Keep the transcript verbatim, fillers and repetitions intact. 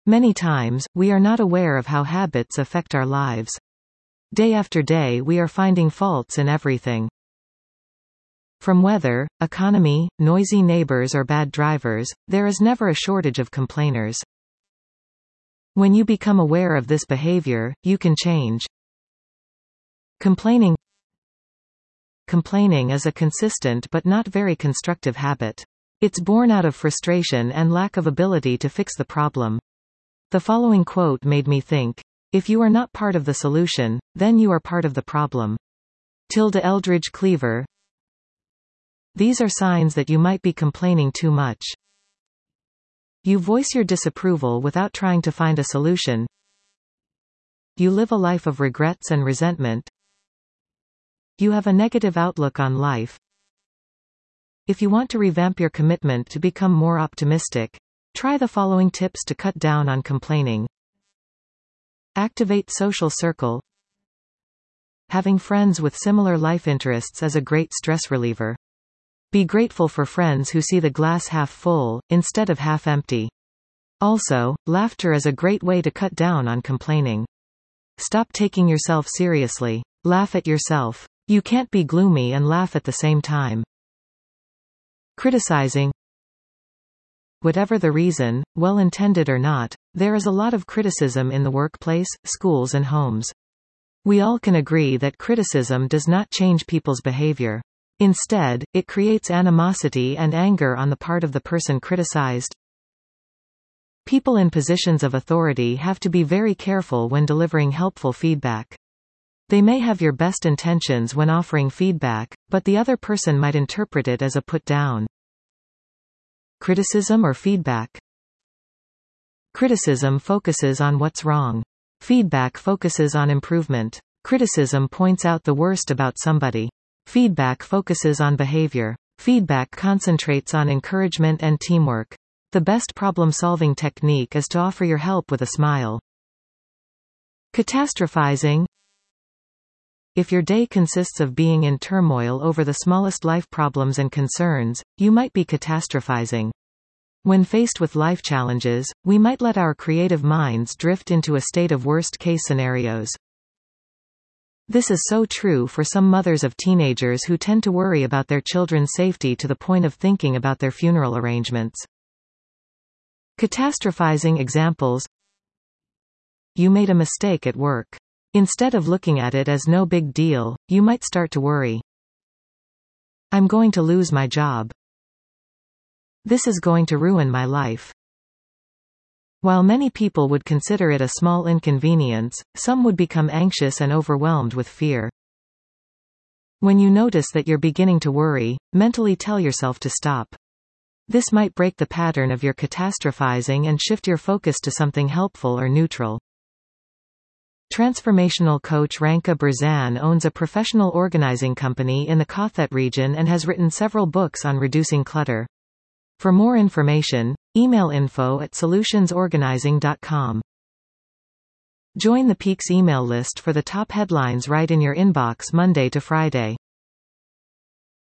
Many times, we are not aware of how habits affect our lives. Day after day we are finding faults in everything. From weather, economy, noisy neighbors or bad drivers, there is never a shortage of complainers. When you become aware of this behavior, you can change. Complaining Complaining is a consistent but not very constructive habit. It's born out of frustration and lack of ability to fix the problem. The following quote made me think. If you are not part of the solution, then you are part of the problem. Tilda Eldridge Cleaver. These are signs that you might be complaining too much. You voice your disapproval without trying to find a solution. You live a life of regrets and resentment. You have a negative outlook on life. If you want to revamp your commitment to become more optimistic, try the following tips to cut down on complaining. Activate social circle. Having friends with similar life interests is a great stress reliever. Be grateful for friends who see the glass half full, instead of half empty. Also, laughter is a great way to cut down on complaining. Stop taking yourself seriously. Laugh at yourself. You can't be gloomy and laugh at the same time. Criticizing. Whatever the reason, well-intended or not, there is a lot of criticism in the workplace, schools and homes. We all can agree that criticism does not change people's behavior. Instead, it creates animosity and anger on the part of the person criticized. People in positions of authority have to be very careful when delivering helpful feedback. They may have your best intentions when offering feedback, but the other person might interpret it as a put-down. Criticism or feedback? Criticism focuses on what's wrong. Feedback focuses on improvement. Criticism points out the worst about somebody. Feedback focuses on behavior. Feedback concentrates on encouragement and teamwork. The best problem-solving technique is to offer your help with a smile. Catastrophizing. If your day consists of being in turmoil over the smallest life problems and concerns, you might be catastrophizing. When faced with life challenges, we might let our creative minds drift into a state of worst-case scenarios. This is so true for some mothers of teenagers who tend to worry about their children's safety to the point of thinking about their funeral arrangements. Catastrophizing examples. You made a mistake at work. Instead of looking at it as no big deal, you might start to worry. I'm going to lose my job. This is going to ruin my life. While many people would consider it a small inconvenience, some would become anxious and overwhelmed with fear. When you notice that you're beginning to worry, mentally tell yourself to stop. This might break the pattern of your catastrophizing and shift your focus to something helpful or neutral. Transformational coach Ranka Brzan owns a professional organizing company in the Kothet region and has written several books on reducing clutter. For more information, email info at solutions organizing dot com. Join the Peaks email list for the top headlines right in your inbox Monday to Friday.